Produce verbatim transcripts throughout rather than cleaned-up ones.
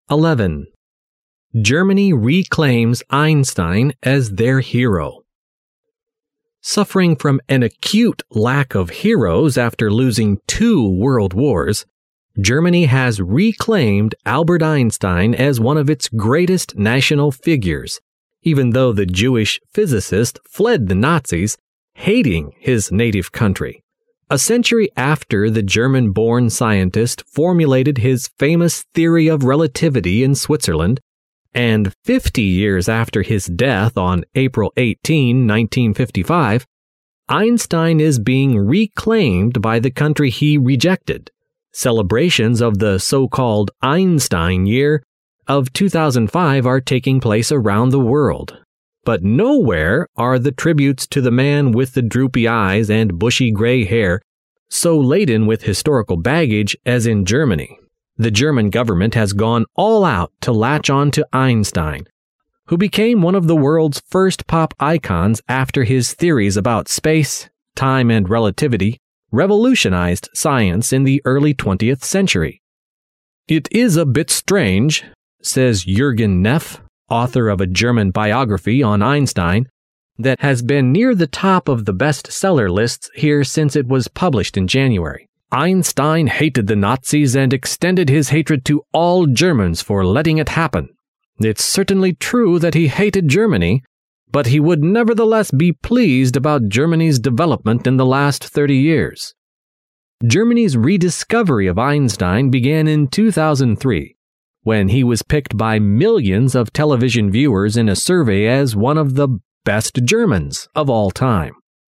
eleven. Germany reclaims Einstein as their hero. Suffering from an acute lack of heroes after losing two world wars, Germany has reclaimed Albert Einstein as one of its greatest national figures, even though the Jewish physicist fled the Nazis, hating his native country. A century after the German-born scientist formulated his famous theory of relativity in Switzerland, and fifty years after his death on April eighteenth, nineteen fifty-five, Einstein is being reclaimed by the country he rejected. Celebrations of the so-called Einstein Year of two thousand five are taking place around the world. But nowhere are the tributes to the man with the droopy eyes and bushy gray hair so laden with historical baggage as in Germany. The German government has gone all out to latch on to Einstein, who became one of the world's first pop icons after his theories about space, time, and relativity revolutionized science in the early twentieth century. It is a bit strange, says Jürgen Neff, author of a German biography on Einstein, that has been near the top of the bestseller lists here since it was published in January. Einstein hated the Nazis and extended his hatred to all Germans for letting it happen. It's certainly true that he hated Germany, but he would nevertheless be pleased about Germany's development in the last thirty years. Germany's rediscovery of Einstein began in two thousand three, when he was picked by millions of television viewers in a survey as one of the best Germans of all time.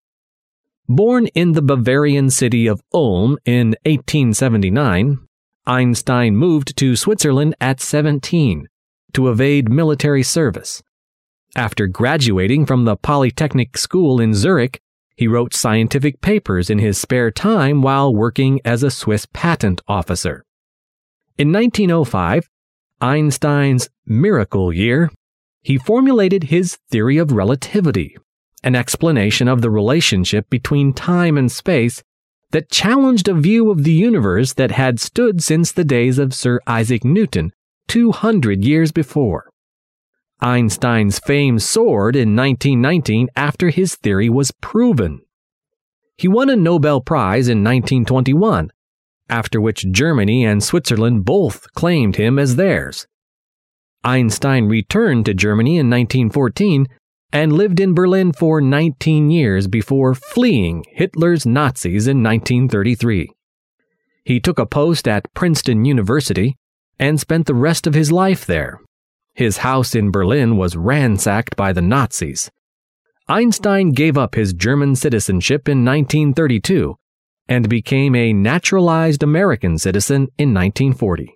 Born in the Bavarian city of Ulm in eighteen seventy-nine, Einstein moved to Switzerland at seventeen to evade military service. After graduating from the Polytechnic School in Zurich, he wrote scientific papers in his spare time while working as a Swiss patent officer. In nineteen oh five, Einstein's miracle year, he formulated his theory of relativity, an explanation of the relationship between time and space that challenged a view of the universe that had stood since the days of Sir Isaac Newton two hundred years before. Einstein's fame soared in nineteen nineteen after his theory was proven. He won a Nobel Prize in nineteen twenty-one, after which Germany and Switzerland both claimed him as theirs. Einstein returned to Germany in nineteen fourteen and lived in Berlin for nineteen years before fleeing Hitler's Nazis in nineteen thirty-three. He took a post at Princeton University and spent the rest of his life there. His house in Berlin was ransacked by the Nazis. Einstein gave up his German citizenship in nineteen thirty-two and became a naturalized American citizen in nineteen forty.